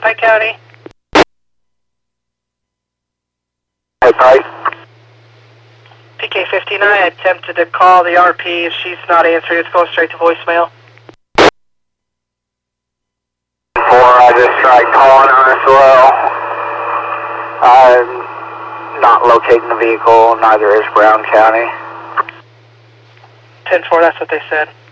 Pike County. Hey, Pike. PK-59, I attempted to call the RP. If she's not answering, it's going straight to voicemail. 4, I just tried calling her as well. I'm not locating the vehicle, neither is Brown County. 10-4, that's what they said.